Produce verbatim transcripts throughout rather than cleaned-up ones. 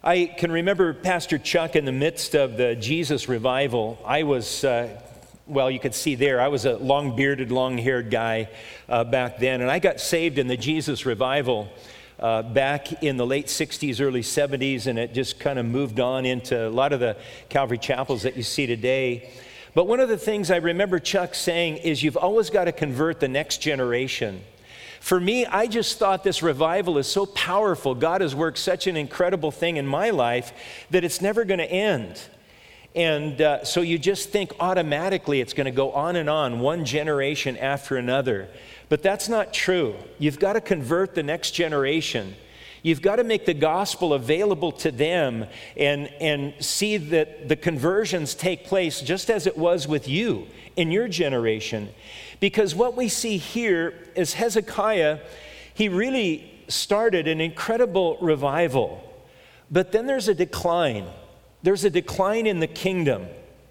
I can remember Pastor Chuck in the midst of the Jesus revival. I was, uh, well, you could see there, I was a long-bearded, long-haired guy uh, back then, and I got saved in the Jesus revival uh, back in the late sixties, early seventies, and it just kind of moved on into a lot of the Calvary chapels that you see today. But one of the things I remember Chuck saying is you've always got to convert the next generation. For me, I just thought this revival is so powerful. God has worked such an incredible thing in my life that it's never going to end. And uh, so you just think automatically it's going to go on and on, one generation after another. But that's not true. You've got to convert the next generation. You've got to make the gospel available to them and, and see that the conversions take place just as it was with you in your generation. Because what we see here is Hezekiah, he really started an incredible revival. But then there's a decline. There's a decline in the kingdom.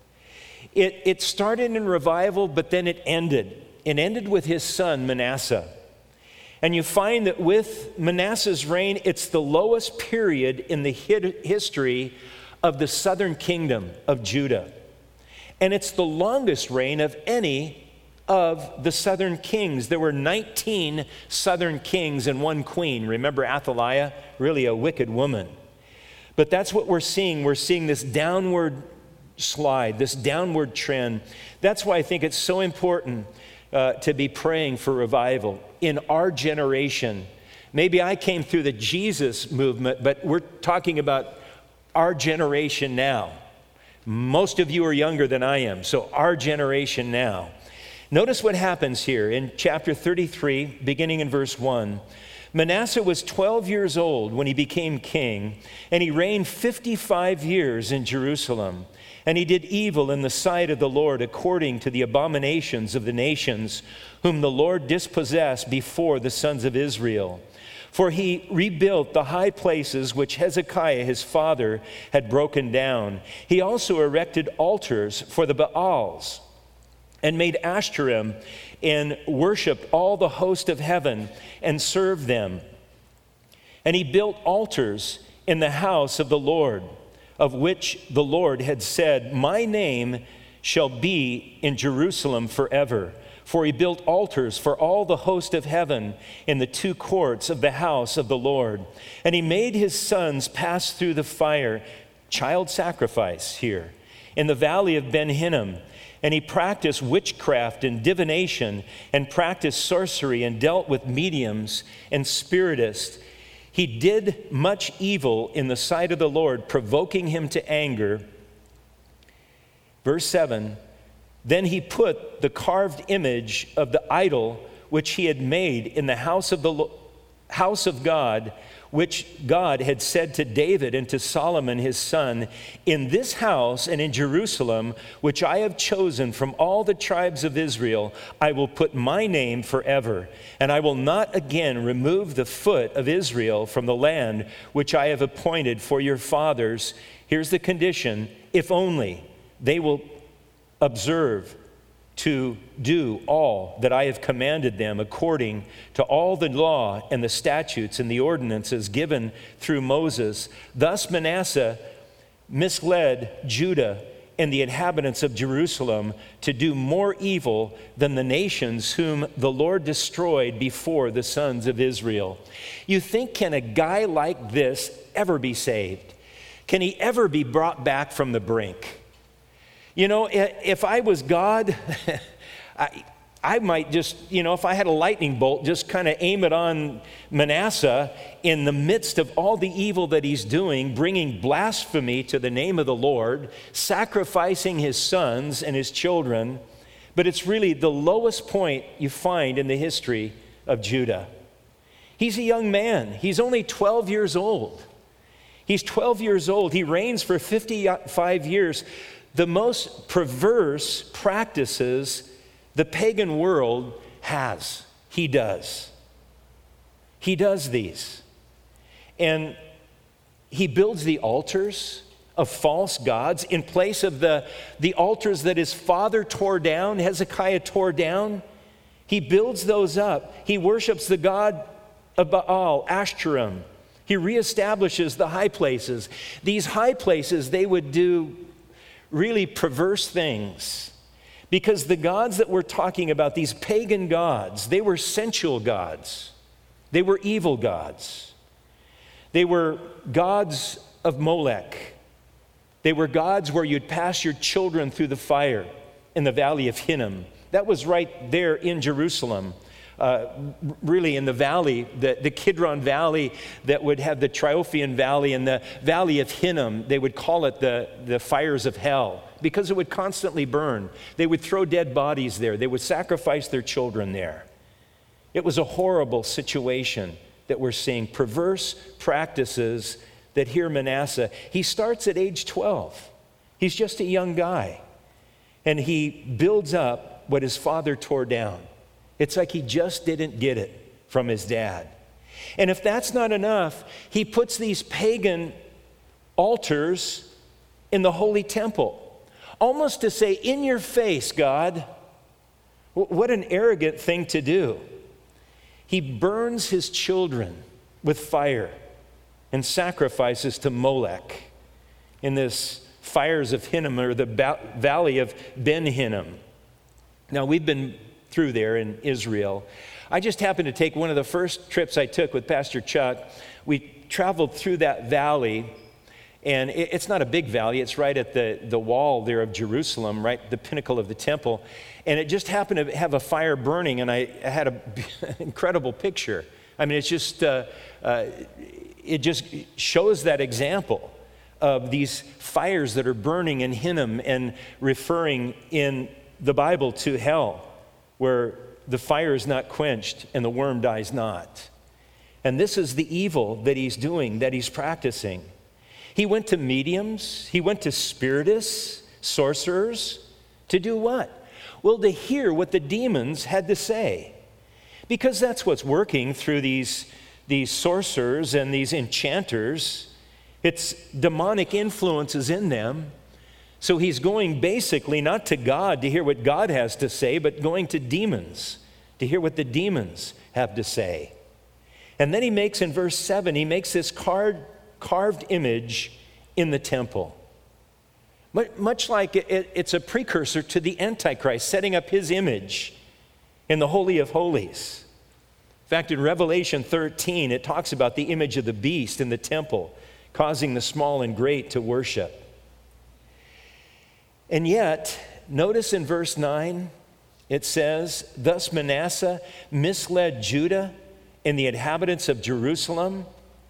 It, it started in revival, but then it ended. It ended with his son, Manasseh. And you find that with Manasseh's reign, it's the lowest period in the history of the southern kingdom of Judah. And it's the longest reign of any of the southern kings. There were nineteen southern kings and one queen. Remember Athaliah? Really a wicked woman. But that's what we're seeing. We're seeing this downward slide, this downward trend. That's why I think it's so important uh, to be praying for revival in our generation. Maybe I came through the Jesus movement, but we're talking about our generation now. Most of you are younger than I am, so our generation now. Notice what happens here in chapter thirty-three, beginning in verse one. Manasseh was twelve years old when he became king, and he reigned fifty-five years in Jerusalem. And he did evil in the sight of the Lord according to the abominations of the nations, whom the Lord dispossessed before the sons of Israel. For he rebuilt the high places which Hezekiah his father had broken down. He also erected altars for the Baals, and made Ashtarim, and worshiped all the host of heaven, and served them. And he built altars in the house of the Lord, of which the Lord had said, My name shall be in Jerusalem forever. For he built altars for all the host of heaven in the two courts of the house of the Lord. And he made his sons pass through the fire, child sacrifice here, in the valley of Ben Hinnom. And he practiced witchcraft and divination, and practiced sorcery, and dealt with mediums and spiritists. He did much evil in the sight of the Lord, provoking him to anger. Verse seven, then he put the carved image of the idol which he had made in the house of the house of God, which God had said to David and to Solomon his son, in this house and in Jerusalem, which I have chosen from all the tribes of Israel, I will put my name forever, and I will not again remove the foot of Israel from the land which I have appointed for your fathers. Here's the condition, if only they will observe to do all that I have commanded them according to all the law and the statutes and the ordinances given through Moses. Thus Manasseh misled Judah and the inhabitants of Jerusalem to do more evil than the nations whom the Lord destroyed before the sons of Israel. You think, can a guy like this ever be saved? Can he ever be brought back from the brink? You know, if I was God, I, I might just, you know, if I had a lightning bolt, just kind of aim it on Manasseh in the midst of all the evil that he's doing, bringing blasphemy to the name of the Lord, sacrificing his sons and his children. But it's really the lowest point you find in the history of Judah. He's a young man. He's only twelve years old. He's twelve years old. He reigns for fifty-five years. The most perverse practices the pagan world has, he does. He does these. And he builds the altars of false gods in place of the, the altars that his father tore down, Hezekiah tore down. He builds those up. He worships the god of Baal, Ashtarim. He reestablishes the high places. These high places, they would do really perverse things, because the gods that we're talking about, these pagan gods, they were sensual gods. They were evil gods. They were gods of Molech. They were gods where you'd pass your children through the fire in the valley of Hinnom. That was right there in Jerusalem. Uh, really in the valley, the, the Kidron Valley that would have the Triophian Valley and the Valley of Hinnom. They would call it the, the fires of hell because it would constantly burn. They would throw dead bodies there. They would sacrifice their children there. It was a horrible situation that we're seeing, perverse practices that here Manasseh, he starts at age twelve. He's just a young guy, and he builds up what his father tore down. It's like he just didn't get it from his dad. And if that's not enough, he puts these pagan altars in the holy temple, almost to say, in your face, God. What an arrogant thing to do. He burns his children with fire and sacrifices to Molech in this fires of Hinnom, or the ba- valley of Ben Hinnom. Now, we've been through there in Israel. I just happened to take one of the first trips I took with Pastor Chuck. We traveled through that valley, and it, it's not a big valley. It's right at the, the wall there of Jerusalem, right the pinnacle of the temple. And it just happened to have a fire burning, and I had an incredible picture. I mean, it's just, uh, uh, it just shows that example of these fires that are burning in Hinnom and referring in the Bible to hell, where the fire is not quenched and the worm dies not. And this is the evil that he's doing, that he's practicing. He went to mediums, he went to spiritists, sorcerers, to do what? Well, to hear what the demons had to say. Because that's what's working through these, these sorcerers and these enchanters. It's demonic influences in them. So he's going basically not to God to hear what God has to say, but going to demons to hear what the demons have to say. And then he makes, in verse seven, he makes this carved, carved image in the temple. Much like it, it's a precursor to the Antichrist, setting up his image in the Holy of Holies. In fact, in Revelation thirteen, it talks about the image of the beast in the temple, causing the small and great to worship. And yet, notice in verse nine, it says, thus Manasseh misled Judah and the inhabitants of Jerusalem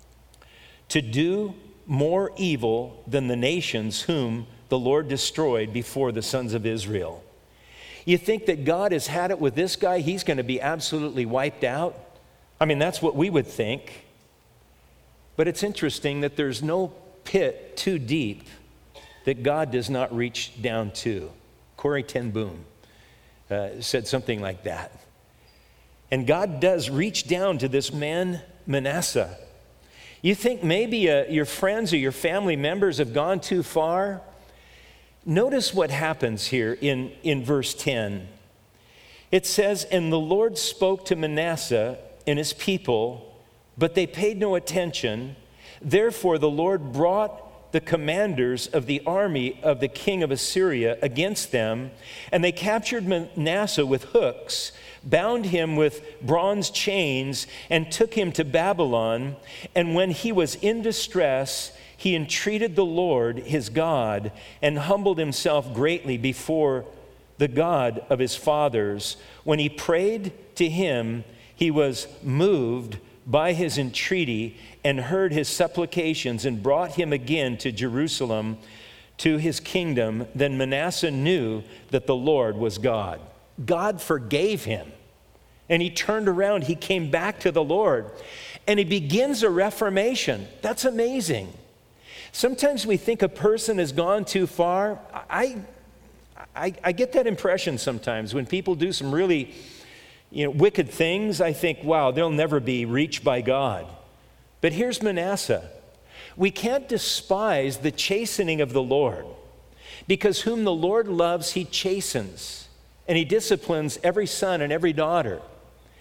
to do more evil than the nations whom the Lord destroyed before the sons of Israel. You think that God has had it with this guy? He's going to be absolutely wiped out? I mean, that's what we would think. But it's interesting that there's no pit too deep that God does not reach down to. Corrie ten Boom uh, said something like that. And God does reach down to this man, Manasseh. You think maybe uh, your friends or your family members have gone too far? Notice what happens here in, in verse ten. It says, and the Lord spoke to Manasseh and his people, but they paid no attention. Therefore the Lord brought the commanders of the army of the king of Assyria against them, and they captured Manasseh with hooks, bound him with bronze chains, and took him to Babylon. And when he was in distress, he entreated the Lord his God and humbled himself greatly before the God of his fathers. When he prayed to him, he was moved by his entreaty and heard his supplications and brought him again to Jerusalem, to his kingdom. Then Manasseh knew that the Lord was God. God forgave him, and he turned around. He came back to the Lord, and he begins a reformation. That's amazing. Sometimes we think a person has gone too far. I, I, I get that impression sometimes when people do some really you know, wicked things. I think, wow, they'll never be reached by God. But here's Manasseh. We can't despise the chastening of the Lord, because whom the Lord loves, he chastens, and he disciplines every son and every daughter.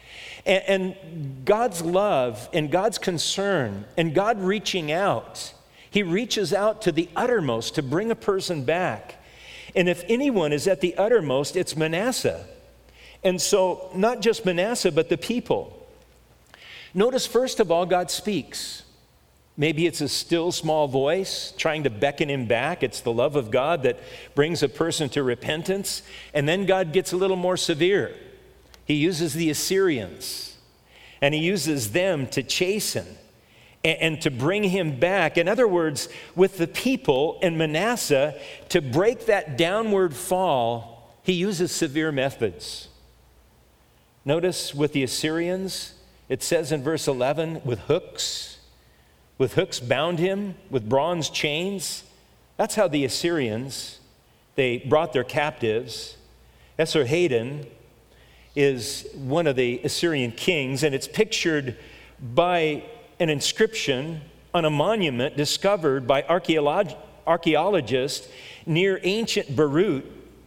And, and God's love and God's concern and God reaching out, he reaches out to the uttermost to bring a person back. And if anyone is at the uttermost, it's Manasseh. And so not just Manasseh, but the people. Notice, first of all, God speaks. Maybe it's a still small voice trying to beckon him back. It's the love of God that brings a person to repentance. And then God gets a little more severe. He uses the Assyrians, and he uses them to chasten and, and to bring him back. In other words, with the people and Manasseh, to break that downward fall, he uses severe methods. Notice with the Assyrians, it says in verse eleven, with hooks. With hooks bound him, with bronze chains. That's how the Assyrians, they brought their captives. Esarhaddon is one of the Assyrian kings, and it's pictured by an inscription on a monument discovered by archeolog- archaeologists near ancient Beirut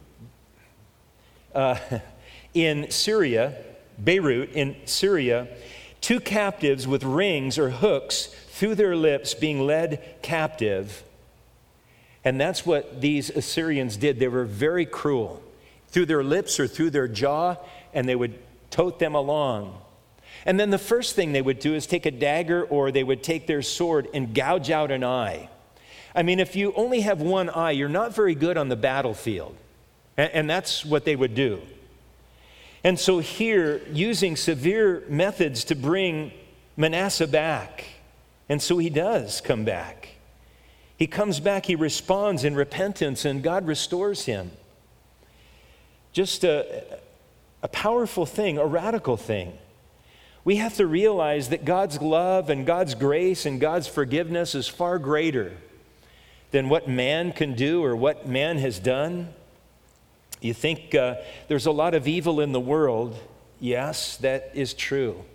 uh, in Syria, Beirut in Syria, two captives with rings or hooks through their lips being led captive. And that's what these Assyrians did. They were very cruel. Through their lips or through their jaw, and they would tote them along. And then the first thing they would do is take a dagger, or they would take their sword and gouge out an eye. I mean, if you only have one eye, you're not very good on the battlefield. And, and that's what they would do. And so here, using severe methods to bring Manasseh back. And so he does come back. He comes back, he responds in repentance, and God restores him. Just a, a powerful thing, a radical thing. We have to realize that God's love and God's grace and God's forgiveness is far greater than what man can do or what man has done. You think uh, there's a lot of evil in the world. Yes, that is true.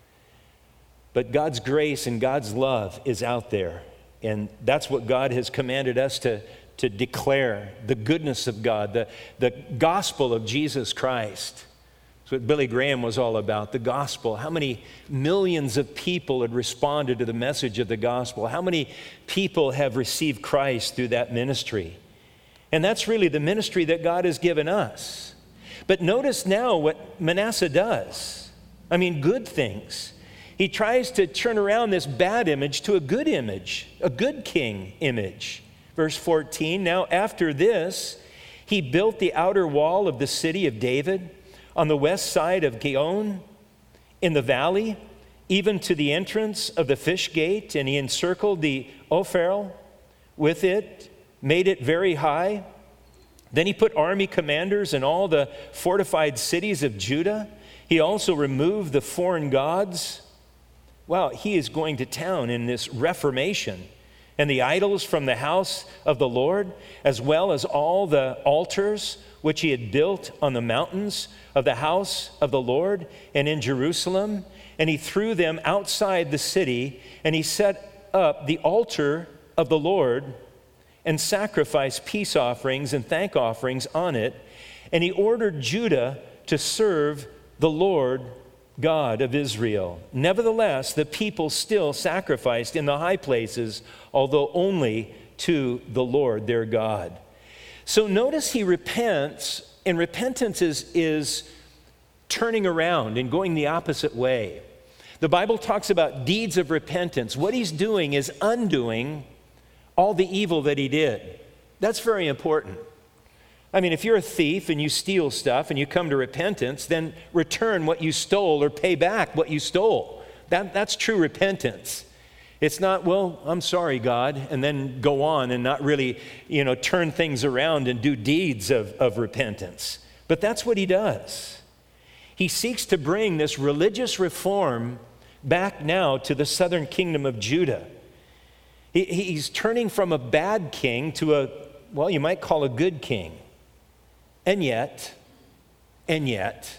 But God's grace and God's love is out there. And that's what God has commanded us to, to declare, the goodness of God, the, the gospel of Jesus Christ. That's what Billy Graham was all about, the gospel. How many millions of people had responded to the message of the gospel? How many people have received Christ through that ministry? And that's really the ministry that God has given us. But notice now what Manasseh does. I mean, good things. He tries to turn around this bad image to a good image, a good king image. Verse fourteen, now after this, he built the outer wall of the city of David on the west side of Gihon in the valley, even to the entrance of the fish gate, and he encircled the Ophel with it, made it very high. Then he put army commanders in all the fortified cities of Judah. He also removed the foreign gods. Wow, he is going to town in this reformation. And the idols from the house of the Lord, as well as all the altars which he had built on the mountains of the house of the Lord and in Jerusalem. And he threw them outside the city, and he set up the altar of the Lord and sacrificed peace offerings and thank offerings on it. And he ordered Judah to serve the Lord God of Israel. Nevertheless, the people still sacrificed in the high places, although only to the Lord their God. So notice he repents, and repentance is, is turning around and going the opposite way. The Bible talks about deeds of repentance. What he's doing is undoing all the evil that he did. That's very important. I mean, if you're a thief and you steal stuff and you come to repentance, then return what you stole or pay back what you stole. That, that's true repentance. It's not, well, I'm sorry, God, and then go on and not really, you know, turn things around and do deeds of, of repentance. But that's what he does. He seeks to bring this religious reform back now to the southern kingdom of Judah. He, he's turning from a bad king to a, well, you might call a good king. And yet, and yet,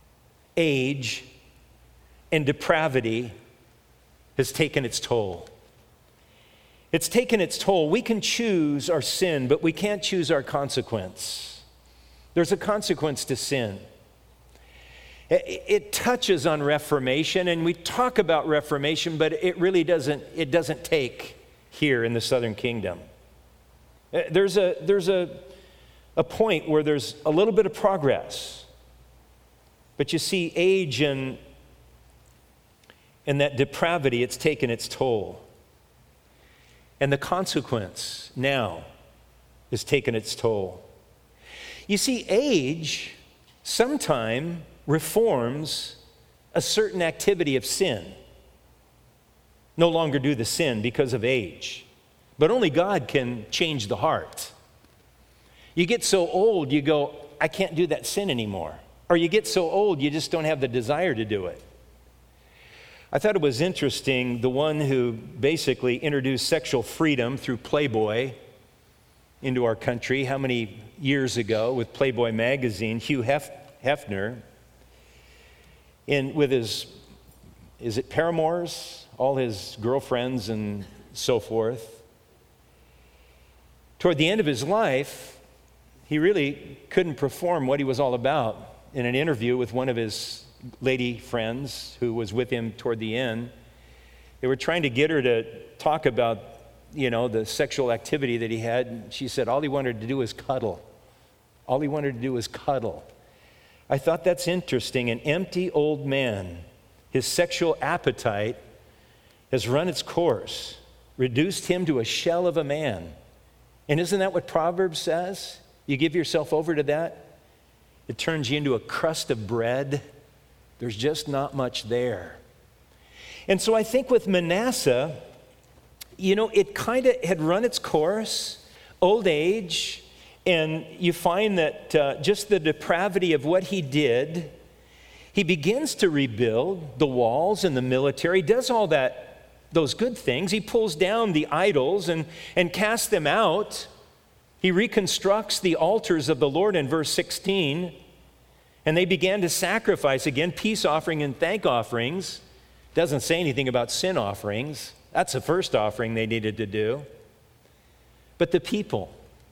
age and depravity has taken its toll. It's taken its toll. We can choose our sin, but we can't choose our consequence. There's a consequence to sin. It, it touches on Reformation, and we talk about Reformation, but it really doesn't, it doesn't take here in the Southern Kingdom. There's a, there's a, a point where there's a little bit of progress, but you see age and, and that depravity, it's taken its toll. And the consequence now is taking its toll. You see, age sometime reforms a certain activity of sin. No longer do the sin because of age. But only God can change the heart. You get so old, you go, I can't do that sin anymore. Or you get so old, you just don't have the desire to do it. I thought it was interesting, the one who basically introduced sexual freedom through Playboy into our country, how many years ago with Playboy magazine, Hugh Hef- Hefner, in, with his, is it paramours, all his girlfriends and so forth. Toward the end of his life, he really couldn't perform what he was all about. In an interview with one of his lady friends who was with him toward the end, they were trying to get her to talk about, you know, the sexual activity that he had. And she said all he wanted to do was cuddle. All he wanted to do was cuddle. I thought that's interesting. An empty old man, his sexual appetite has run its course, reduced him to a shell of a man. And isn't that what Proverbs says? You give yourself over to that, it turns you into a crust of bread. There's just not much there. And so I think with Manasseh, you know, it kind of had run its course, old age, and you find that uh, just the depravity of what he did, he begins to rebuild the walls and the military, does all that, those good things. He pulls down the idols and, and casts them out. He reconstructs the altars of the Lord in verse sixteen. And they began to sacrifice again, peace offering and thank offerings. Doesn't say anything about sin offerings. That's the first offering they needed to do. But the people,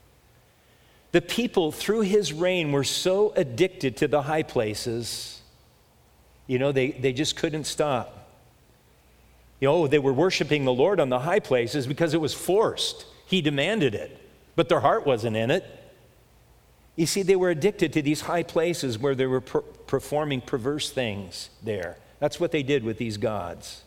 the people through his reign were so addicted to the high places, you know, they, they just couldn't stop. You know, they were worshiping the Lord on the high places because it was forced. He demanded it, but their heart wasn't in it. You see, they were addicted to these high places where they were per- performing perverse things there. That's what they did with these gods.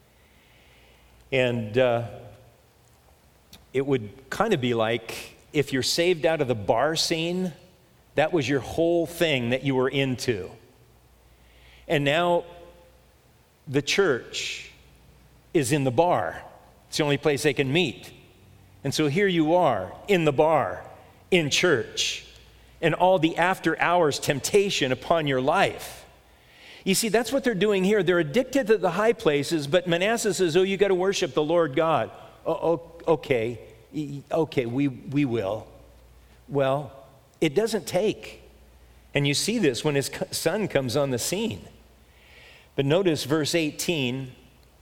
And uh, it would kind of be like if you're saved out of the bar scene, that was your whole thing that you were into. And now the church is in the bar. It's the only place they can meet. And so here you are in the bar, in church, and all the after hours temptation upon your life. You see, that's what they're doing here. They're addicted to the high places, but Manasseh says, oh, you got to worship the Lord God. Oh, okay, okay, we, we will. Well, it doesn't take. And you see this when his son comes on the scene. But notice verse eighteen.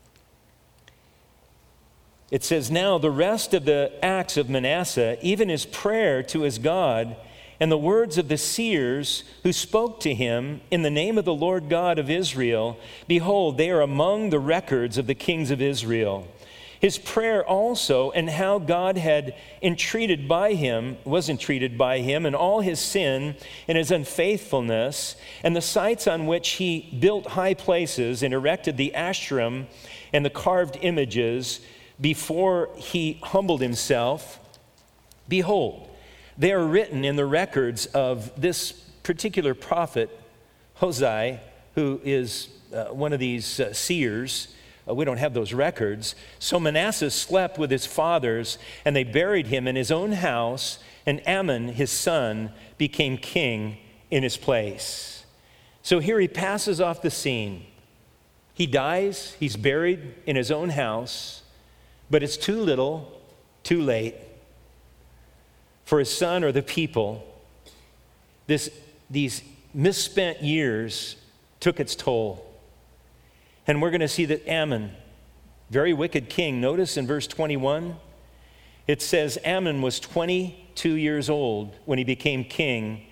It says, now the rest of the acts of Manasseh, even his prayer to his God, and the words of the seers who spoke to him in the name of the Lord God of Israel, behold, they are among the records of the kings of Israel. His prayer also, and how God had entreated by him, was entreated by him, and all his sin and his unfaithfulness, and the sites on which he built high places and erected the Ashram and the carved images before he humbled himself. Behold, they are written in the records of this particular prophet, Hosea, who is uh, one of these uh, seers. Uh, we don't have those records. So Manasseh slept with his fathers, and they buried him in his own house, and Amon, his son, became king in his place. So here he passes off the scene. He dies, he's buried in his own house, but it's too little, too late. For his son or the people, this, these misspent years took its toll. And we're going to see that Amon, very wicked king, notice in verse twenty-one, it says Amon was twenty-two years old when he became king,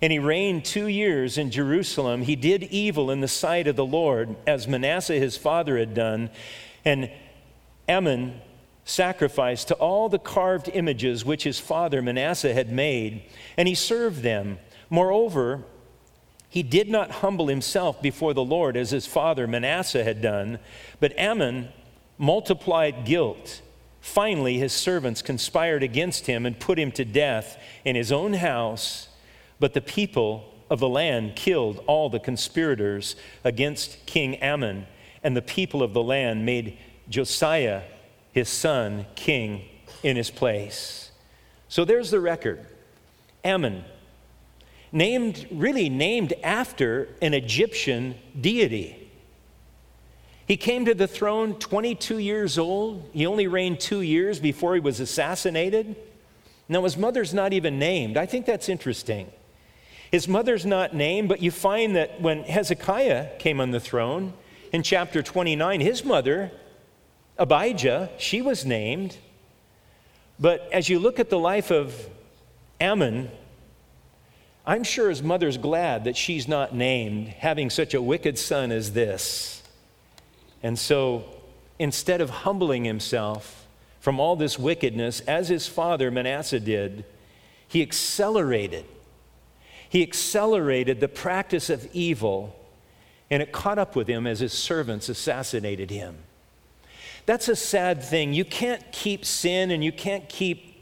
and he reigned two years in Jerusalem. He did evil in the sight of the Lord, as Manasseh his father had done. And Amon sacrificed to all the carved images which his father Manasseh had made, and he served them. Moreover, he did not humble himself before the Lord as his father Manasseh had done, but Amon multiplied guilt. Finally, his servants conspired against him and put him to death in his own house, but the people of the land killed all the conspirators against King Amon, and the people of the land made Josiah, his son, king in his place. So there's the record. Amon, named, really named after an Egyptian deity. He came to the throne twenty-two years old. He only reigned two years before he was assassinated. Now, his mother's not even named. I think that's interesting. His mother's not named, but you find that when Hezekiah came on the throne in chapter twenty-nine, his mother, Abijah, she was named. But as you look at the life of Amon, I'm sure his mother's glad that she's not named, having such a wicked son as this. And so, instead of humbling himself from all this wickedness, as his father Manasseh did, he accelerated. He accelerated the practice of evil, and it caught up with him as his servants assassinated him. That's a sad thing. You can't keep sin, and you can't keep,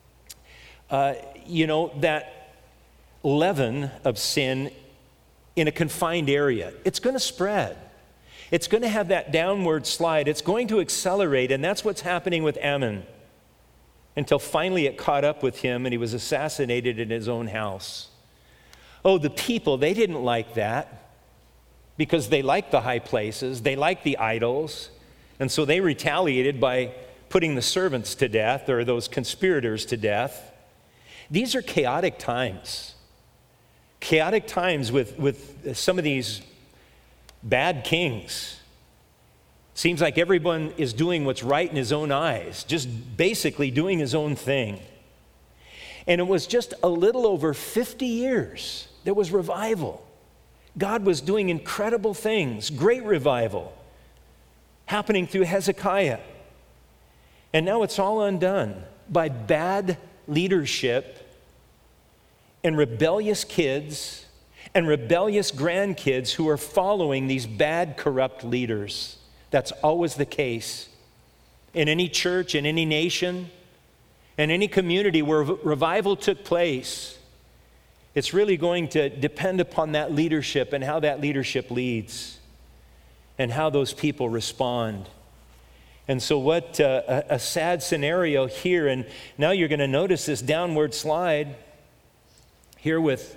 uh, you know, that leaven of sin in a confined area. It's going to spread. It's going to have that downward slide. It's going to accelerate, and that's what's happening with Amon, until finally it caught up with him and he was assassinated in his own house. Oh, the people, they didn't like that because they liked the high places, they liked the idols, and so they retaliated by putting the servants to death, or those conspirators to death. These are chaotic times. Chaotic times with, with some of these bad kings. Seems like everyone is doing what's right in his own eyes, just basically doing his own thing. And it was just a little over fifty years. There was revival. God was doing incredible things, great revival, happening through Hezekiah. And now it's all undone by bad leadership and rebellious kids and rebellious grandkids who are following these bad, corrupt leaders. That's always the case in any church, in any nation, in any community where revival took place. It's really going to depend upon that leadership and how that leadership leads and how those people respond. And so what uh, a, a sad scenario here. And now you're going to notice this downward slide here with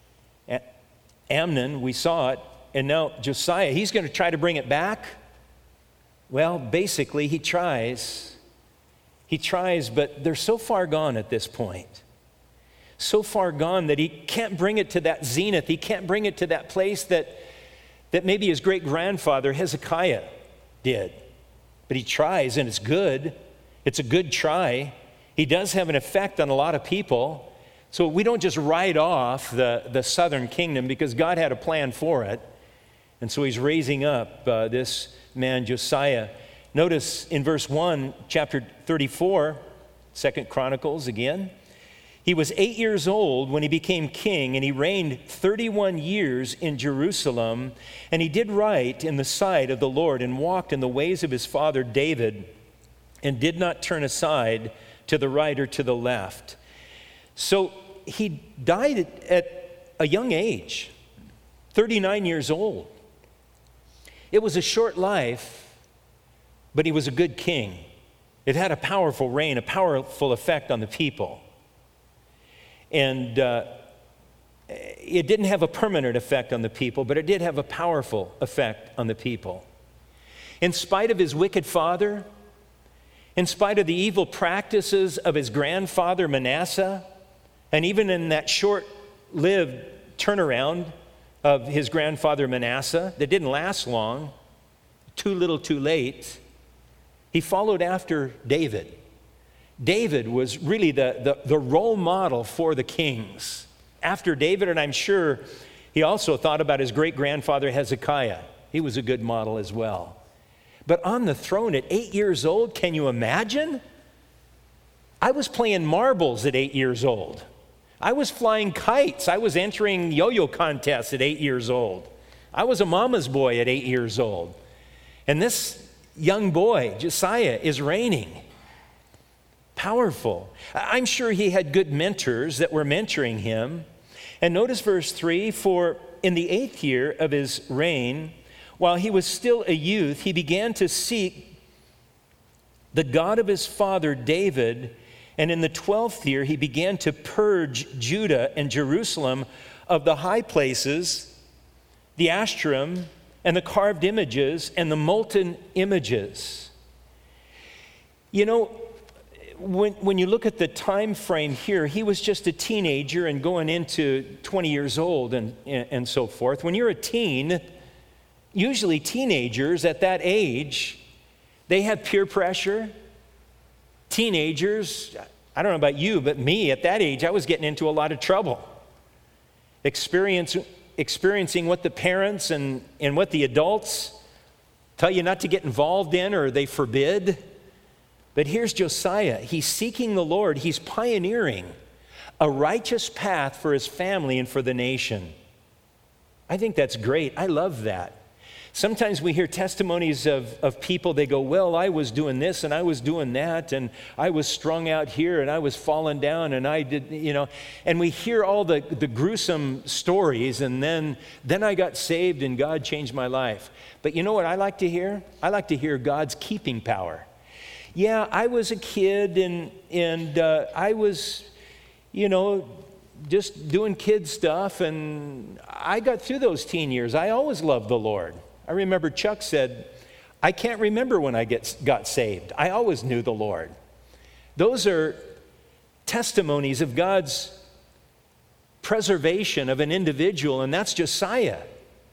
Amnon. We saw it. And now Josiah, he's going to try to bring it back. Well, basically, he tries. He tries, but they're so far gone at this point. So far gone that he can't bring it to that zenith. He can't bring it to that place that, that maybe his great-grandfather Hezekiah did. But he tries, and it's good. It's a good try. He does have an effect on a lot of people. So we don't just write off the, the southern kingdom, because God had a plan for it. And so he's raising up uh, this man Josiah. Notice in verse one, chapter thirty-four, Second Chronicles again. He was eight years old when he became king, and he reigned thirty-one years in Jerusalem. And he did right in the sight of the Lord, and walked in the ways of his father David, and did not turn aside to the right or to the left. So he died at a young age, thirty-nine years old. It was a short life, but he was a good king. It had a powerful reign, a powerful effect on the people. And uh, it didn't have a permanent effect on the people, but it did have a powerful effect on the people. In spite of his wicked father, in spite of the evil practices of his grandfather Manasseh, and even in that short-lived turnaround of his grandfather Manasseh that didn't last long, too little too late, he followed after David. David was really the, the, the role model for the kings after David, and I'm sure he also thought about his great-grandfather Hezekiah. He was a good model as well. But on the throne at eight years old, can you imagine? I was playing marbles at eight years old. I was flying kites. I was entering yo-yo contests at eight years old. I was a mama's boy at eight years old. And this young boy, Josiah, is reigning. Powerful. I'm sure he had good mentors that were mentoring him. And notice verse three, for in the eighth year of his reign, while he was still a youth, he began to seek the God of his father David, and in the twelfth year he began to purge Judah and Jerusalem of the high places, the Ashtoreth, and the carved images, and the molten images. You know, when, when you look at the time frame here, he was just a teenager and going into twenty years old and, and so forth. When you're a teen, usually teenagers at that age, they have peer pressure. Teenagers, I don't know about you, but me at that age, I was getting into a lot of trouble. Experience, experiencing what the parents and, and what the adults tell you not to get involved in or they forbid. But here's Josiah. He's seeking the Lord. He's pioneering a righteous path for his family and for the nation. I think that's great. I love that. Sometimes we hear testimonies of, of people, they go, well, I was doing this and I was doing that and I was strung out here and I was falling down and I did, you know, and we hear all the, the gruesome stories and then, then I got saved and God changed my life. But you know what I like to hear? I like to hear God's keeping power. Yeah, I was a kid and, and uh, I was, you know, just doing kid stuff and I got through those teen years. I always loved the Lord. I remember Chuck said, I can't remember when I get, got saved. I always knew the Lord. Those are testimonies of God's preservation of an individual, and that's Josiah.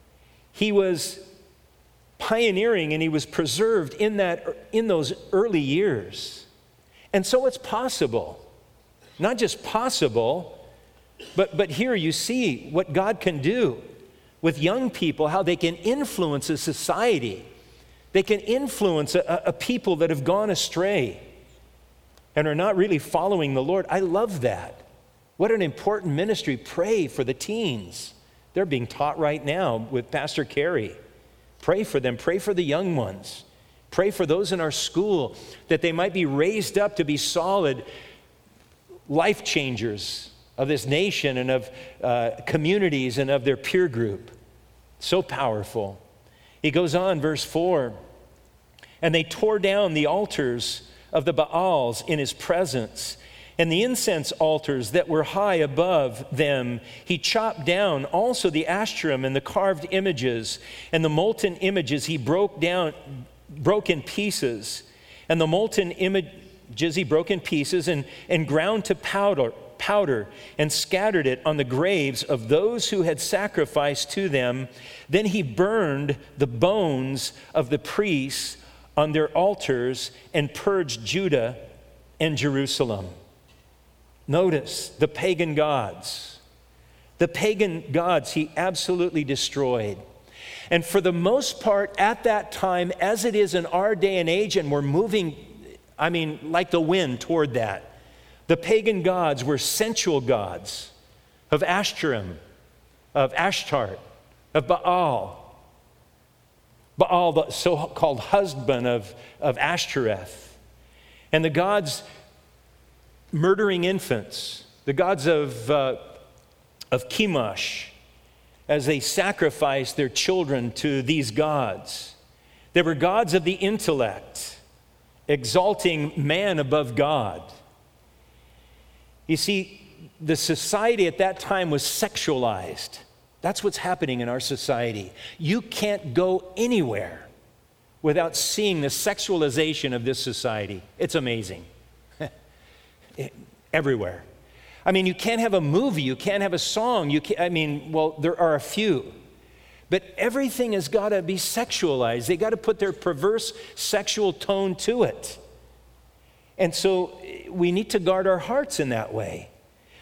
He was pioneering and he was preserved in that, in those early years. And so it's possible, not just possible, but, but here you see what God can do with young people, how they can influence a society. They can influence a, a people that have gone astray and are not really following the Lord. I love that. What an important ministry. Pray for the teens. They're being taught right now with Pastor Carey. Pray for them. Pray for the young ones. Pray for those in our school that they might be raised up to be solid life changers of this nation and of uh, communities and of their peer group. So powerful. He goes on, verse four, and they tore down the altars of the Baals in his presence, and the incense altars that were high above them. He chopped down also the Ashtoreth and the carved images, and the molten images he broke down, broke in pieces, and the molten images he broke in pieces and, and ground to powder. powder and scattered it on the graves of those who had sacrificed to them. Then he burned the bones of the priests on their altars and purged Judah and Jerusalem. Notice the pagan gods. The pagan gods he absolutely destroyed. And for the most part at that time, as it is in our day and age, and we're moving, I mean, like the wind toward that, the pagan gods were sensual gods of Ashtoreth, of Ashtart, of Baal. Baal, the so-called husband of, of Ashtoreth. And the gods murdering infants, the gods of, uh, of Chemosh, as they sacrificed their children to these gods. They were gods of the intellect, exalting man above God. You see, the society at that time was sexualized. That's what's happening in our society. You can't go anywhere without seeing the sexualization of this society. It's amazing. Everywhere. I mean, you can't have a movie, you can't have a song, you can't, I mean, well, there are a few. But everything has got to be sexualized. They got to put their perverse sexual tone to it. And so we need to guard our hearts in that way.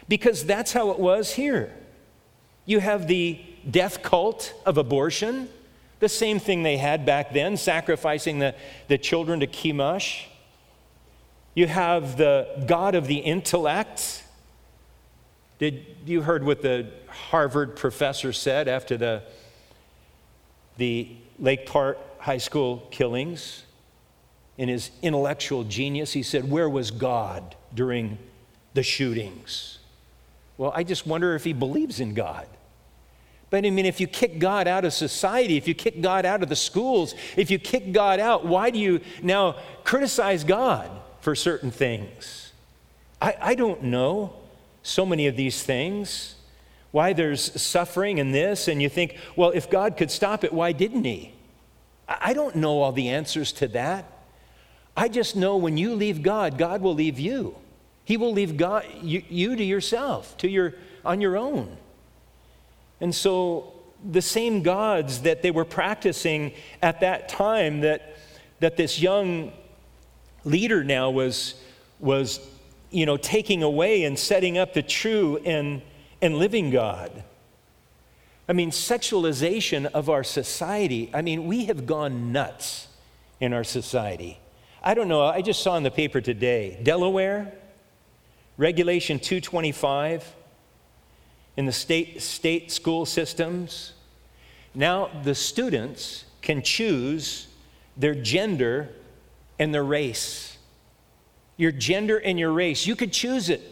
Because that's how it was here. You have the death cult of abortion, the same thing they had back then, sacrificing the, the children to Chemosh. You have the God of the intellect. Did you heard what the Harvard professor said after the, the Lake Park High School killings? In his intellectual genius, he said, "Where was God during the shootings?" Well, I just wonder if he believes in God. But I mean, if you kick God out of society, if you kick God out of the schools, if you kick God out, why do you now criticize God for certain things? I, I don't know so many of these things, why there's suffering in this, and you think, well, if God could stop it, why didn't he? I, I don't know all the answers to that. I just know when you leave God, God will leave you. He will leave God, you, you to yourself, to your, on your own. And so the same gods that they were practicing at that time that, that this young leader now was, was you know, taking away and setting up the true and, and living God. I mean, sexualization of our society, I mean, we have gone nuts in our society. I don't know, I just saw in the paper today, Delaware, Regulation two twenty-five in the state, state school systems. Now the students can choose their gender and their race. Your gender and your race, you could choose it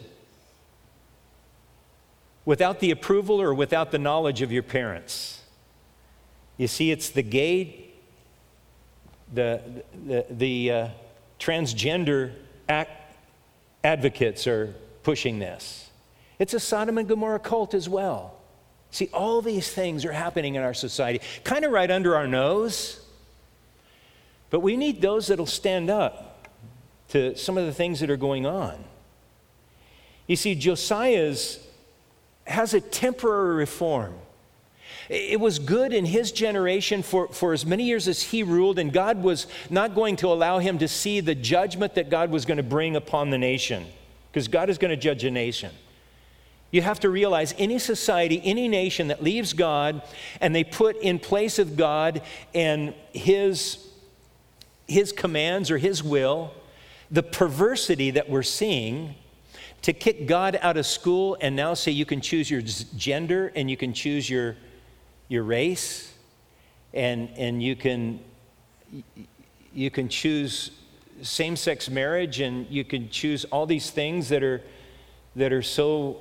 without the approval or without the knowledge of your parents. You see, it's the gay, the, the, the uh, transgender act, advocates are pushing this. It's a Sodom and Gomorrah cult as well. See, all these things are happening in our society, kind of right under our nose. But we need those that'll stand up to some of the things that are going on. You see, Josiah's has a temporary reform. It was good in his generation for, for as many years as he ruled, and God was not going to allow him to see the judgment that God was going to bring upon the nation, because God is going to judge a nation. You have to realize any society, any nation that leaves God and they put in place of God and his, his commands or his will, the perversity that we're seeing to kick God out of school and now say you can choose your gender and you can choose your your race, and and you can you can choose same-sex marriage, and you can choose all these things that are that are so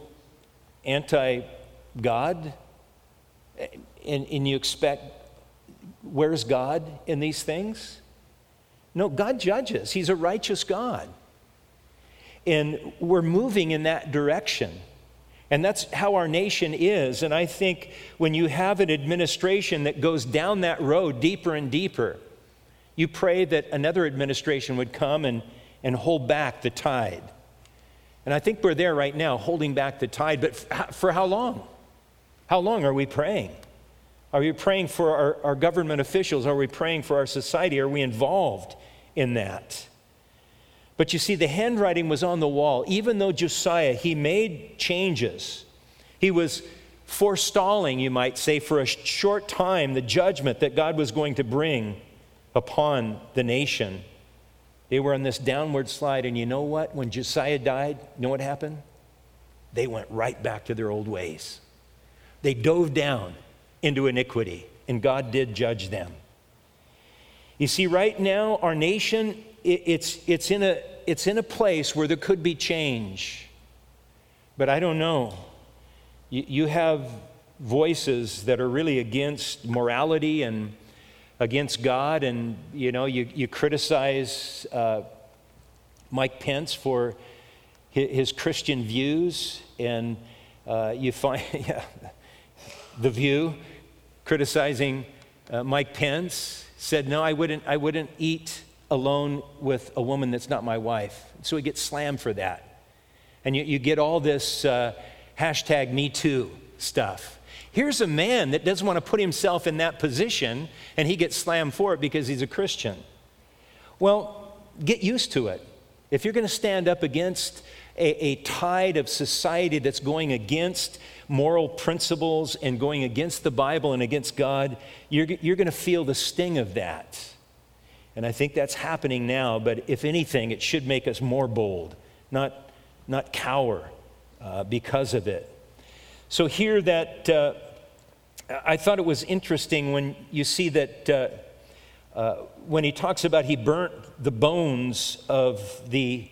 anti-God, and, and you expect, where's God in these things? No, God judges. He's a righteous God. And we're moving in that direction. And that's how our nation is. And I think when you have an administration that goes down that road deeper and deeper, you pray that another administration would come and, and hold back the tide. And I think we're there right now, holding back the tide. But for how long? How long are we praying? Are we praying for our, our government officials? Are we praying for our society? Are we involved in that? But you see, the handwriting was on the wall. Even though Josiah, he made changes, he was forestalling, you might say, for a short time, the judgment that God was going to bring upon the nation. They were on this downward slide, and you know what? When Josiah died, you know what happened? They went right back to their old ways. They dove down into iniquity, and God did judge them. You see, right now, our nation, It's, it's, in a, it's in a place where there could be change. But I don't know. You, you have voices that are really against morality and against God, and you know, you, you criticize uh, Mike Pence for his, his Christian views, and uh, you find yeah, The View criticizing uh, Mike Pence said, no, I wouldn't, I wouldn't eat alone with a woman that's not my wife. So he gets slammed for that. And you, you get all this uh, hashtag Me Too stuff. Here's a man that doesn't want to put himself in that position, and he gets slammed for it because he's a Christian. Well, get used to it. If you're going to stand up against a, a tide of society that's going against moral principles and going against the Bible and against God, you're, you're going to feel the sting of that. And I think that's happening now, but if anything, it should make us more bold, not, not cower uh, because of it. So here that, uh, I thought it was interesting when you see that uh, uh, when he talks about he burnt the bones of the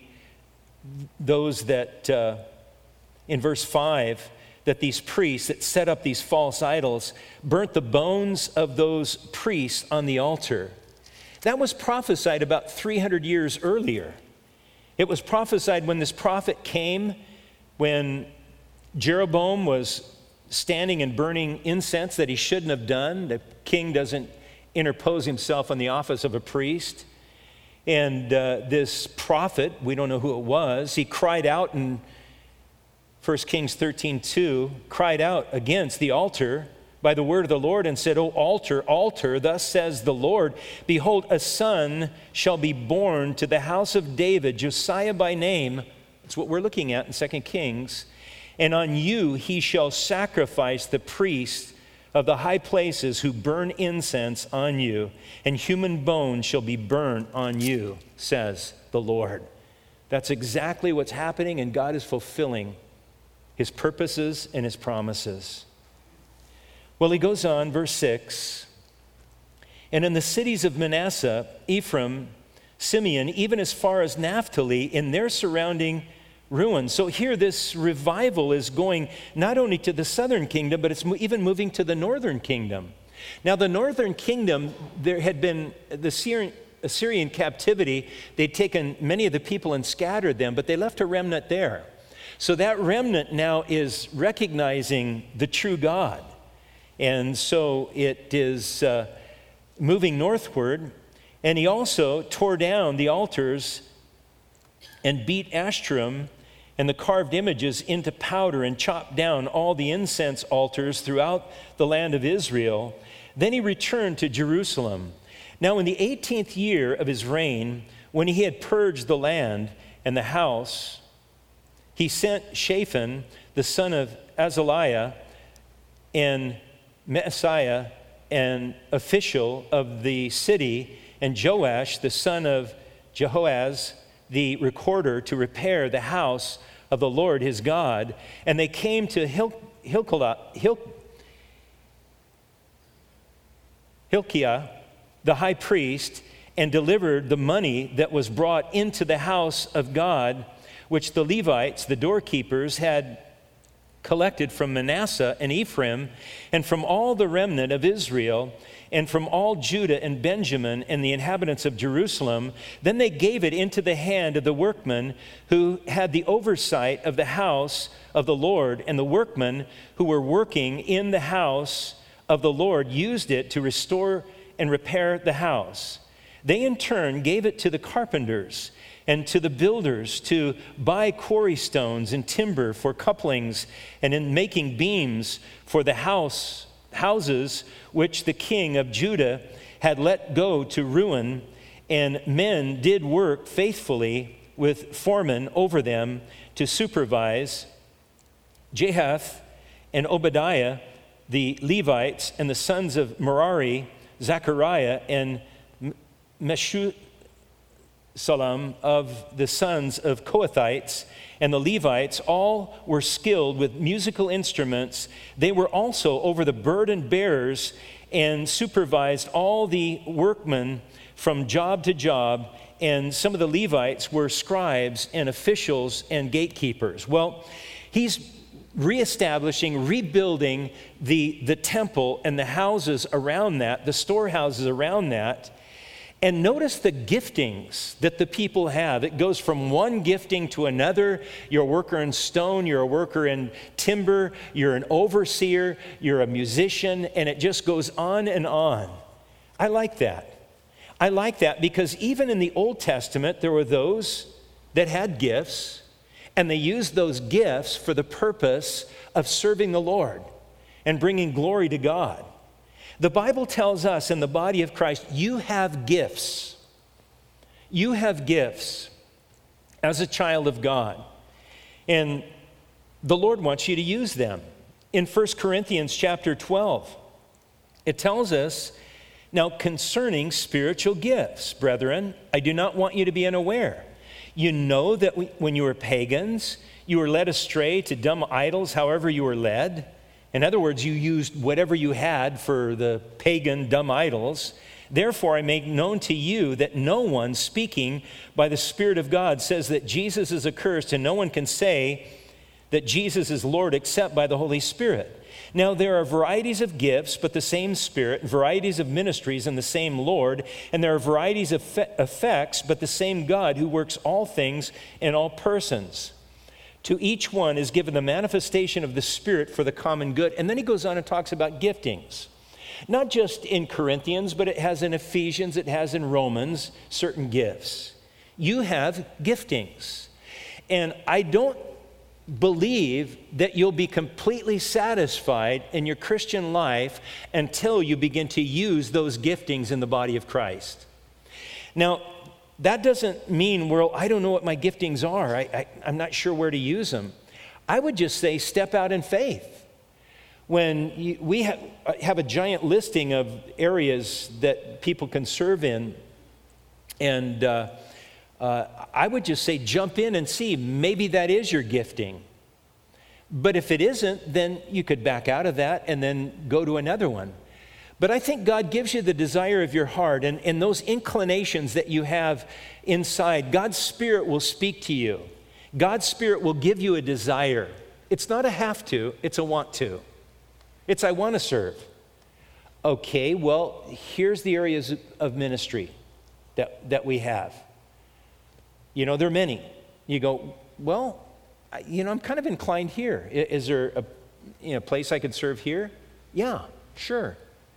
those that, uh, in verse five, that these priests that set up these false idols burnt the bones of those priests on the altar. That was prophesied about three hundred years earlier. It was prophesied when this prophet came, when Jeroboam was standing and burning incense that he shouldn't have done. The king doesn't interpose himself on the office of a priest. And uh, this prophet, we don't know who it was, he cried out in First Kings thirteen two, cried out against the altar by the word of the Lord and said, O altar, altar, thus says the Lord, behold, a son shall be born to the house of David, Josiah by name. That's what we're looking at in Second Kings. And on you he shall sacrifice the priests of the high places who burn incense on you, and human bones shall be burnt on you, says the Lord. That's exactly what's happening, and God is fulfilling his purposes and his promises. Well, he goes on, verse six, and in the cities of Manasseh, Ephraim, Simeon, even as far as Naphtali, in their surrounding ruins. So here this revival is going not only to the southern kingdom, but it's even moving to the northern kingdom. Now the northern kingdom, there had been the Syrian, Assyrian captivity. They'd taken many of the people and scattered them, but they left a remnant there. So that remnant now is recognizing the true God. And so it is uh, moving northward. And he also tore down the altars and beat Ashtarim and the carved images into powder and chopped down all the incense altars throughout the land of Israel. Then he returned to Jerusalem. Now in the eighteenth year of his reign, when he had purged the land and the house, he sent Shaphan, the son of Azaliah, and Maaseiah, an official of the city, and Joash, the son of Jehoaz, the recorder, to repair the house of the Lord his God. And they came to Hil- Hilkiah, Hil- Hilkiah, the high priest, and delivered the money that was brought into the house of God, which the Levites, the doorkeepers, had collected from Manasseh and Ephraim, and from all the remnant of Israel, and from all Judah and Benjamin and the inhabitants of Jerusalem. Then they gave it into the hand of the workmen who had the oversight of the house of the Lord, and the workmen who were working in the house of the Lord used it to restore and repair the house. They in turn gave it to the carpenters and to the builders to buy quarry stones and timber for couplings, and in making beams for the house houses which the king of Judah had let go to ruin. And men did work faithfully with foremen over them to supervise. Jahath and Obadiah, the Levites, and the sons of Merari, Zechariah and Meshulam of the sons of Kohathites, and the Levites, all were skilled with musical instruments. They were also over the burden bearers and supervised all the workmen from job to job. And some of the Levites were scribes and officials and gatekeepers. Well, he's reestablishing, rebuilding the, the temple and the houses around that, the storehouses around that. And notice the giftings that the people have. It goes from one gifting to another. You're a worker in stone, you're a worker in timber, you're an overseer, you're a musician, and it just goes on and on. I like that. I like that because even in the Old Testament, there were those that had gifts, and they used those gifts for the purpose of serving the Lord and bringing glory to God. The Bible tells us in the body of Christ, you have gifts. You have gifts as a child of God. And the Lord wants you to use them. In First Corinthians chapter twelve, it tells us, now concerning spiritual gifts, brethren, I do not want you to be unaware. You know that we, when you were pagans, you were led astray to dumb idols, however you were led. In other words, you used whatever you had for the pagan dumb idols. Therefore, I make known to you that no one speaking by the Spirit of God says that Jesus is accursed, and no one can say that Jesus is Lord except by the Holy Spirit. Now, there are varieties of gifts, but the same Spirit, varieties of ministries and the same Lord, and there are varieties of effects, but the same God who works all things in all persons. To each one is given the manifestation of the Spirit for the common good. And then he goes on and talks about giftings. Not just in Corinthians, but it has in Ephesians, it has in Romans, certain gifts. You have giftings. And I don't believe that you'll be completely satisfied in your Christian life until you begin to use those giftings in the body of Christ. Now, that doesn't mean, well, I don't know what my giftings are. I, I, I'm not sure where to use them. I would just say step out in faith. When you, we ha- have a giant listing of areas that people can serve in, and uh, uh, I would just say jump in and see. Maybe that is your gifting. But if it isn't, then you could back out of that and then go to another one. But I think God gives you the desire of your heart, and, and those inclinations that you have inside, God's Spirit will speak to you. God's Spirit will give you a desire. It's not a have to, it's a want to. It's I want to serve. Okay, well, here's the areas of ministry that, that we have. You know, there are many. You go, well, you know, I'm kind of inclined here. Is there a you know, place I could serve here? Yeah, sure.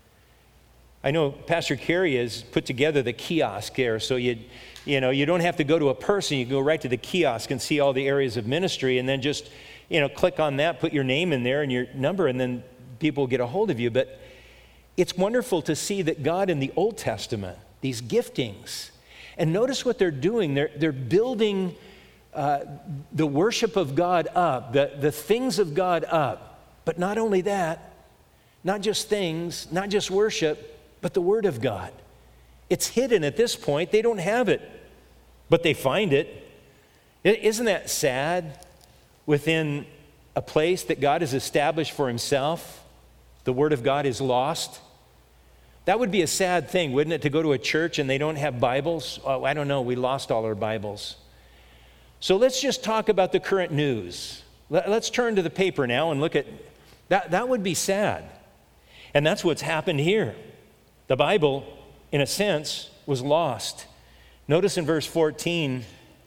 I know Pastor Carey has put together the kiosk there, so you you know, you don't have to go to a person. You go right to the kiosk and see all the areas of ministry, and then just, you know, click on that, put your name in there and your number, and then people will get a hold of you. But it's wonderful to see that God in the Old Testament, these giftings, and notice what they're doing. They're, they're building uh, the worship of God up, the, the things of God up. But not only that, not just things, not just worship, but the Word of God. It's hidden at this point. They don't have it, but they find it. Isn't that sad? Within a place that God has established for Himself, the Word of God is lost. That would be a sad thing, wouldn't it, to go to a church and they don't have Bibles? Oh, I don't know, we lost all our Bibles. So let's just talk about the current news. Let's turn to the paper now and look at that. That would be sad. And that's what's happened here. The Bible, in a sense, was lost. Notice in verse fourteen,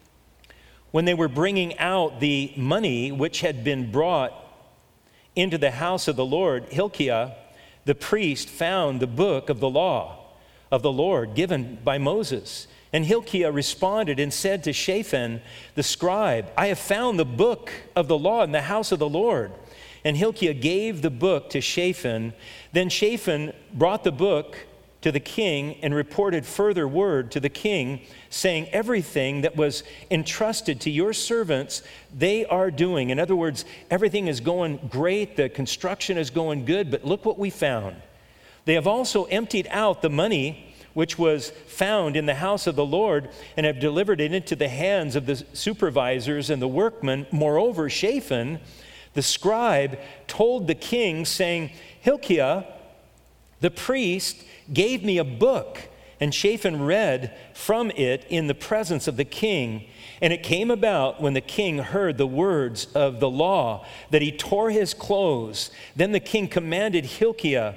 when they were bringing out the money which had been brought into the house of the Lord, Hilkiah, the priest, found the book of the law of the Lord given by Moses. And Hilkiah responded and said to Shaphan the scribe, I have found the book of the law in the house of the Lord. And Hilkiah gave the book to Shaphan. Then Shaphan brought the book to the king and reported further word to the king, saying, everything that was entrusted to your servants, they are doing. In other words, everything is going great, the construction is going good, but look what we found. They have also emptied out the money which was found in the house of the Lord, and have delivered it into the hands of the supervisors and the workmen. Moreover, Shaphan, the scribe, told the king, saying, Hilkiah, the priest, gave me a book, and Shaphan read from it in the presence of the king. And it came about when the king heard the words of the law that he tore his clothes. Then the king commanded Hilkiah,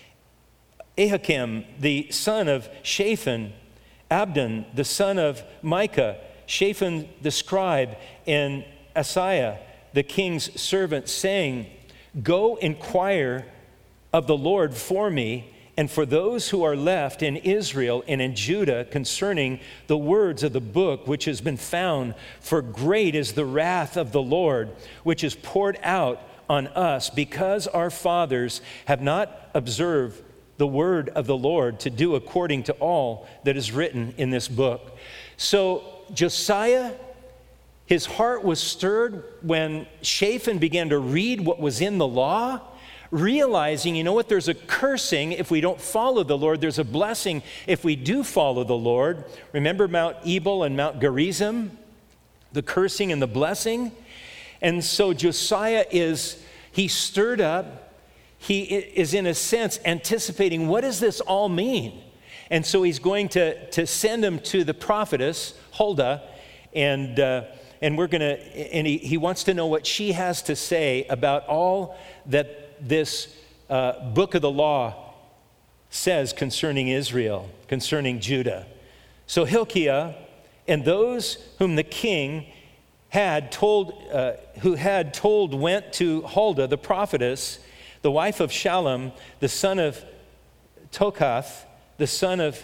Ahikam, the son of Shaphan, Abdon, the son of Micah, Shaphan the scribe, and Asaiah, the king's servant, saying, go inquire of the Lord for me and for those who are left in Israel and in Judah concerning the words of the book which has been found. For great is the wrath of the Lord, which is poured out on us, because our fathers have not observed the word of the Lord to do according to all that is written in this book. So Josiah, His heart was stirred when Shaphan began to read what was in the law, realizing, you know what, there's a cursing if we don't follow the Lord. There's a blessing if we do follow the Lord. Remember Mount Ebal and Mount Gerizim? The cursing and the blessing. And so Josiah is, he's stirred up. He is, in a sense, anticipating, what does this all mean? And so he's going to, to send him to the prophetess, Huldah, and uh, and we're going to, and he, he wants to know what she has to say about all that this uh, book of the law says concerning Israel, concerning Judah. So Hilkiah and those whom the king had told, uh, who had told went to Huldah, the prophetess, the wife of Shallum, the son of Tokath, the son of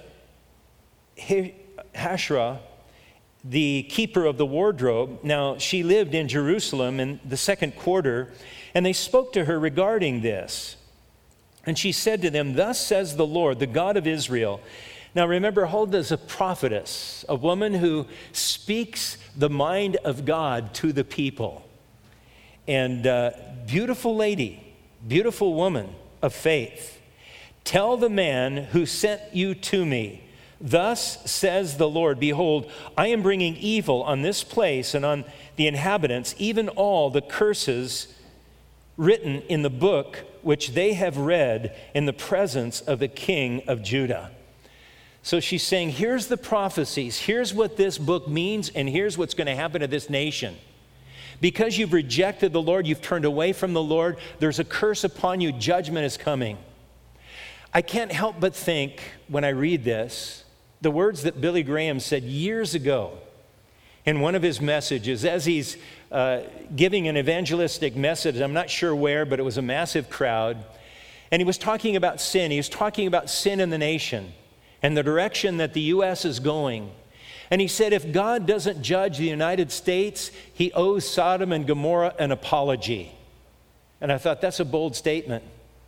Hashrah, the keeper of the wardrobe. Now, she lived in Jerusalem in the second quarter, and they spoke to her regarding this. And she said to them, "Thus says the Lord, the God of Israel." Now, remember, Huldah is a prophetess, a woman who speaks the mind of God to the people. And uh, beautiful lady, beautiful woman of faith. "Tell the man who sent you to me, thus says the Lord, behold, I am bringing evil on this place and on the inhabitants, even all the curses written in the book which they have read in the presence of the king of Judah." So she's saying, here's the prophecies, here's what this book means, and here's what's going to happen to this nation. Because you've rejected the Lord, you've turned away from the Lord, there's a curse upon you, judgment is coming. I can't help but think, when I read this, the words that Billy Graham said years ago in one of his messages, as he's uh, giving an evangelistic message, I'm not sure where, but it was a massive crowd, and he was talking about sin. He was talking about sin in the nation and the direction that the U S is going. And he said, if God doesn't judge the United States, he owes Sodom and Gomorrah an apology. And I thought, that's a bold statement.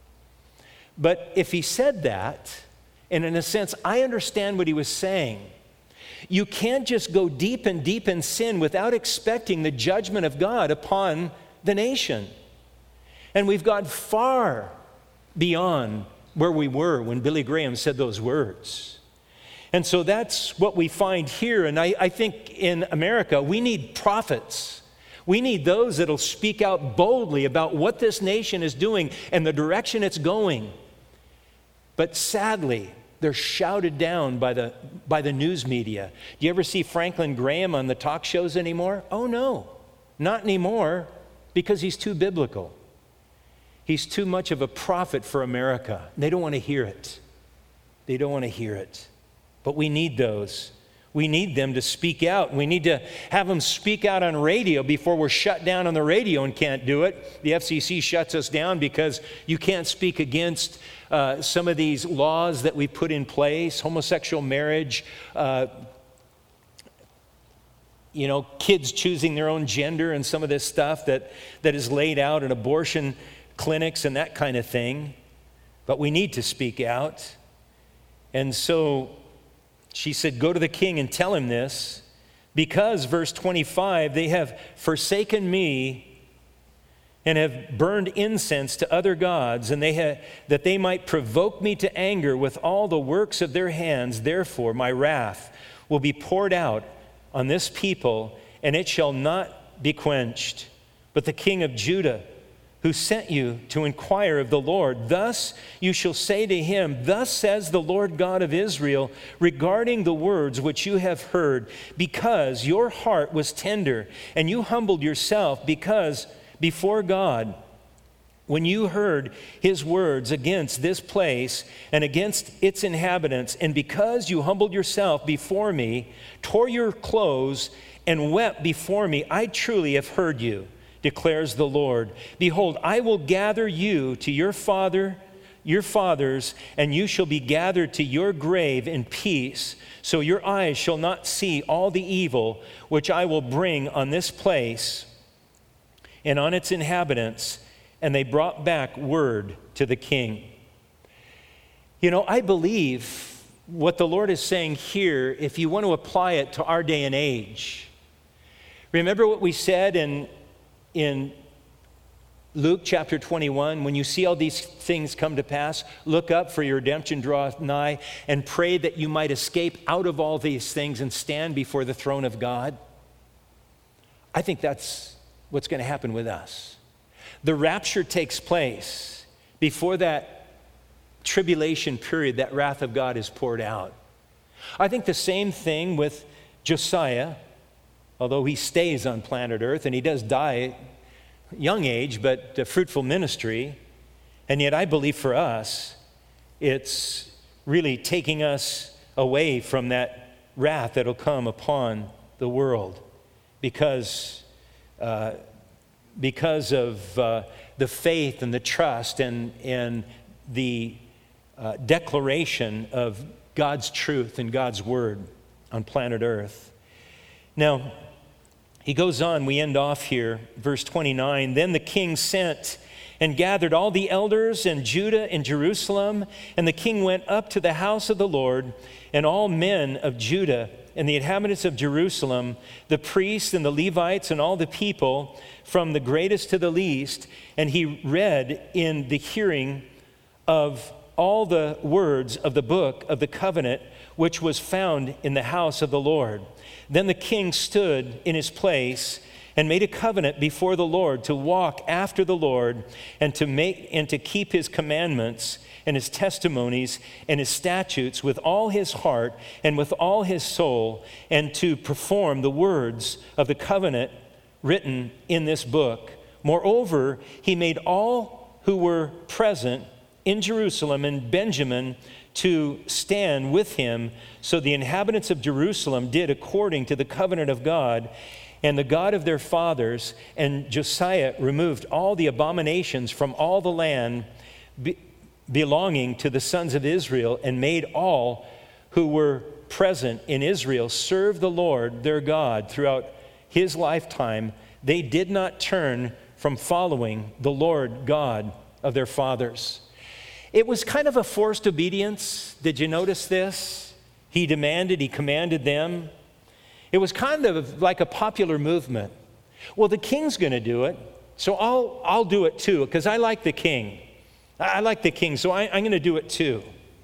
But if he said that, and in a sense, I understand what he was saying. You can't just go deep and deep in sin without expecting the judgment of God upon the nation. And we've got far beyond where we were when Billy Graham said those words. And so that's what we find here. And I, I think in America, we need prophets. We need those that'll speak out boldly about what this nation is doing and the direction it's going. But sadly, they're shouted down by the, by the news media. Do you ever see Franklin Graham on the talk shows anymore? Oh, no, not anymore, because he's too biblical. He's too much of a prophet for America. They don't want to hear it. They don't want to hear it. But we need those. We need them to speak out. We need to have them speak out on radio before we're shut down on the radio and can't do it. The F C C shuts us down because you can't speak against uh, some of these laws that we put in place, homosexual marriage, uh, you know, kids choosing their own gender and some of this stuff that, that is laid out in abortion clinics and that kind of thing. But we need to speak out. And so she said, go to the king and tell him this, because, verse twenty-five, they have forsaken me and have burned incense to other gods, and they have, that they might provoke me to anger with all the works of their hands. Therefore, my wrath will be poured out on this people, and it shall not be quenched. But the king of Judah, who sent you to inquire of the Lord, thus you shall say to him, thus says the Lord God of Israel, regarding the words which you have heard, because your heart was tender, and you humbled yourself because before God, when you heard his words against this place and against its inhabitants, and because you humbled yourself before me, tore your clothes, and wept before me, I truly have heard you, declares the Lord. Behold, I will gather you to your father, your fathers, and you shall be gathered to your grave in peace. So your eyes shall not see all the evil which I will bring on this place and on its inhabitants. And they brought back word to the king. You know, I believe what the Lord is saying here, if you want to apply it to our day and age, Remember what we said in, in Luke chapter twenty-one, when you see all these things come to pass, look up, for your redemption draweth nigh, and pray that you might escape out of all these things and stand before the throne of God. I think that's what's going to happen with us. The rapture takes place before that tribulation period, that wrath of God is poured out. I think the same thing with Josiah, although he stays on planet Earth and he does die young age, but a fruitful ministry. And yet I believe for us, it's really taking us away from that wrath that'll come upon the world because, uh, because of uh, the faith and the trust and, and the uh, declaration of God's truth and God's word on planet Earth. Now, he goes on, we end off here, verse twenty-nine. Then the king sent and gathered all the elders in Judah and Jerusalem, and the king went up to the house of the Lord, and all men of Judah and the inhabitants of Jerusalem, the priests and the Levites and all the people, from the greatest to the least, and he read in the hearing of all the words of the book of the covenant which was found in the house of the Lord. Then the king stood in his place and made a covenant before the Lord to walk after the Lord and to make and to keep his commandments and his testimonies and his statutes with all his heart and with all his soul, and to perform the words of the covenant written in this book. Moreover, he made all who were present in Jerusalem and Benjamin to stand with him. So the inhabitants of Jerusalem did according to the covenant of God and the God of their fathers. And Josiah removed all the abominations from all the land be- belonging to the sons of Israel, and made all who were present in Israel serve the Lord their God throughout his lifetime. They did not turn from following the Lord God of their fathers. It was kind of a forced obedience. Did you notice this? He demanded, he commanded them. It was kind of like a popular movement. Well, the king's going to do it, so I'll, I'll do it too, because I like the king. I like the king, so I, I'm going to do it too.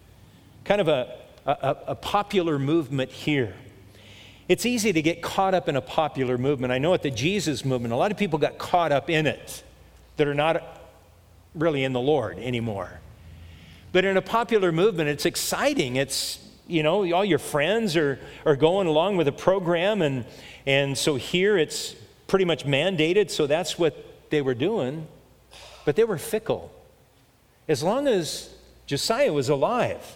Kind of a, a, a popular movement here. It's easy to get caught up in a popular movement. I know at the Jesus movement, a lot of people got caught up in it that are not really in the Lord anymore. But in a popular movement, it's exciting. It's, you know, all your friends are, are going along with a program, and, and so here it's pretty much mandated, so that's what they were doing. But they were fickle. As long as Josiah was alive.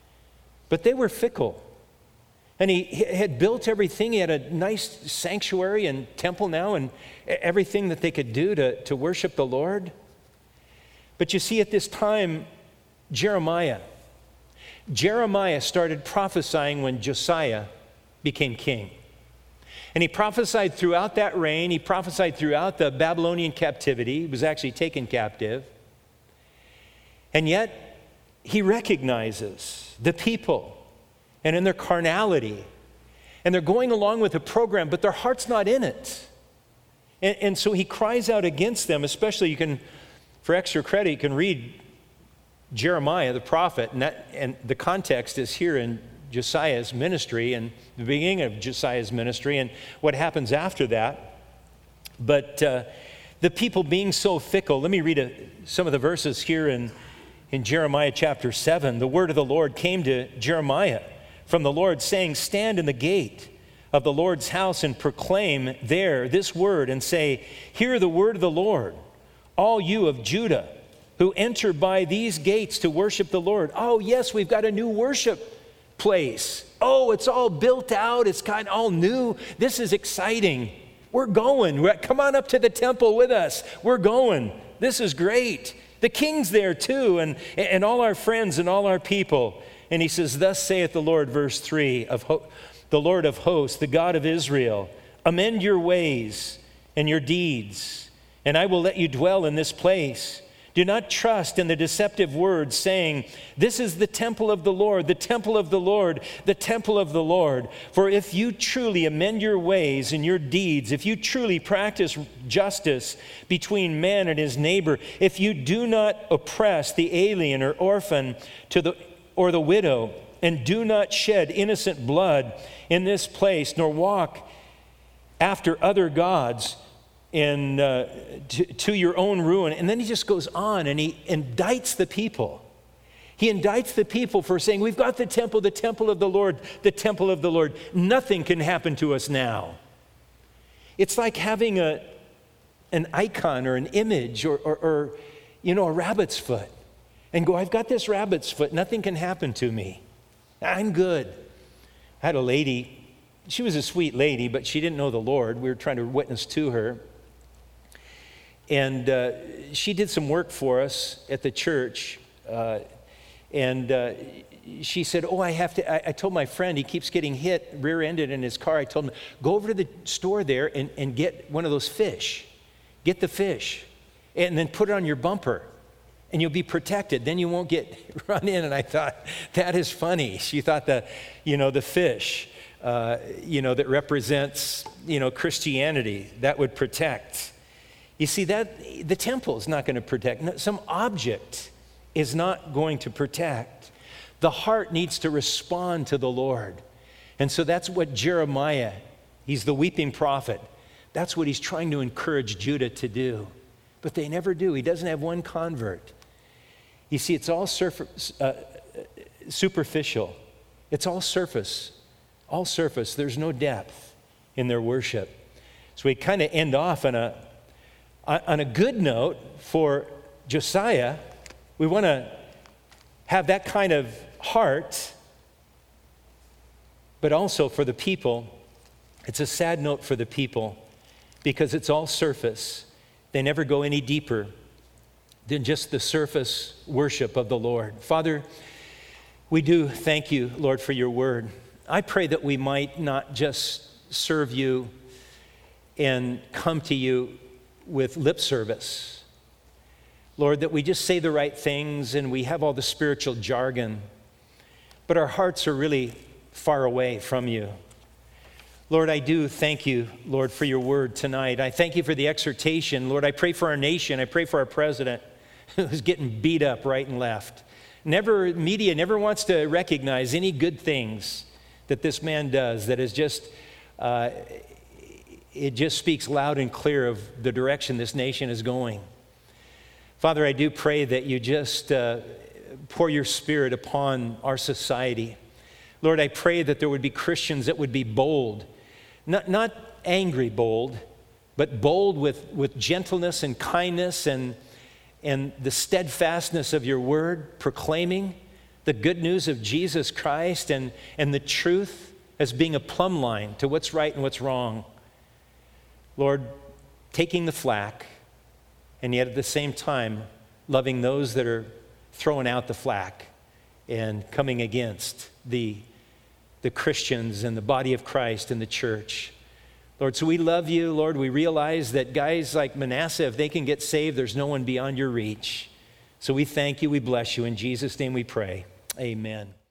But they were fickle. And he had built everything. He had a nice sanctuary and temple now and everything that they could do to, to worship the Lord. But you see, at this time, Jeremiah. Jeremiah started prophesying when Josiah became king. And he prophesied throughout that reign. He prophesied throughout the Babylonian captivity. He was actually taken captive. And yet, he recognizes the people and in their carnality. And they're going along with the program, but their heart's not in it. And, and so he cries out against them, especially you can, for extra credit, you can read Jeremiah, the prophet, and, that, and the context is here in Josiah's ministry and the beginning of Josiah's ministry and what happens after that. But uh, the people being so fickle, let me read a, some of the verses here in In Jeremiah chapter seven. The word of the Lord came to Jeremiah from the Lord, saying, "Stand in the gate of the Lord's house and proclaim there this word and say, hear the word of the Lord, all you of Judah who enter by these gates to worship the Lord." Oh, yes, we've got a new worship place. Oh, it's all built out. It's kind of all new. This is exciting. We're going. We're, come on up to the temple with us. We're going. This is great. The king's there too, and, and all our friends and all our people. And he says, "Thus saith the Lord," verse three, of ho- the Lord of hosts, the God of Israel, "Amend your ways and your deeds, and I will let you dwell in this place. Do not trust in the deceptive words saying, this is the temple of the Lord, the temple of the Lord, the temple of the Lord. For if you truly amend your ways and your deeds, if you truly practice justice between man and his neighbor, if you do not oppress the alien or orphan to the, or the widow, and do not shed innocent blood in this place, nor walk after other gods, in, uh, to, to your own ruin. And then he just goes on and he indicts the people. He indicts the people for saying, we've got the temple, the temple of the Lord, the temple of the Lord. Nothing can happen to us now. It's like having a, an icon or an image or, or, or, you know, a rabbit's foot. And go, I've got this rabbit's foot. Nothing can happen to me. I'm good. I had a lady, she was a sweet lady, but she didn't know the Lord. We were trying to witness to her. And uh, she did some work for us at the church. Uh, and uh, she said, oh, I have to, I, I told my friend, he keeps getting hit, rear-ended in his car. I told him, go over to the store there and, and get one of those fish. Get the fish. And then put it on your bumper. And you'll be protected. Then you won't get run in. And I thought, that is funny. She thought the, you know, the fish, uh, you know, that represents, you know, Christianity, that would protect. You see, that the temple is not going to protect. Some object is not going to protect. The heart needs to respond to the Lord. And so that's what Jeremiah, he's the weeping prophet. That's what he's trying to encourage Judah to do. But they never do. He doesn't have one convert. You see, it's all surf- uh, superficial. It's all surface. All surface. There's no depth in their worship. So we kind of end off on a On a good note for Josiah. We want to have that kind of heart, but also for the people. It's a sad note for the people because it's all surface. They never go any deeper than just the surface worship of the Lord. Father, we do thank you, Lord, for your word. I pray that we might not just serve you and come to you with lip service. Lord, that we just say the right things and we have all the spiritual jargon, but our hearts are really far away from you. Lord, I do thank you, Lord, for your word tonight. I thank you for the exhortation. Lord, I pray for our nation. I pray for our president who's getting beat up right and left. Never, media never wants to recognize any good things that this man does that is just, uh, it just speaks loud and clear of the direction this nation is going. Father, I do pray that you just uh, pour your spirit upon our society. Lord, I pray that there would be Christians that would be bold, not, not angry bold, but bold with, with gentleness and kindness and, and the steadfastness of your word, proclaiming the good news of Jesus Christ and, and the truth as being a plumb line to what's right and what's wrong. Lord, taking the flack, and yet at the same time, loving those that are throwing out the flack and coming against the, the Christians and the body of Christ and the church. Lord, so we love you. Lord, we realize that guys like Manasseh, if they can get saved, there's no one beyond your reach. So we thank you, we bless you. In Jesus' name we pray. Amen.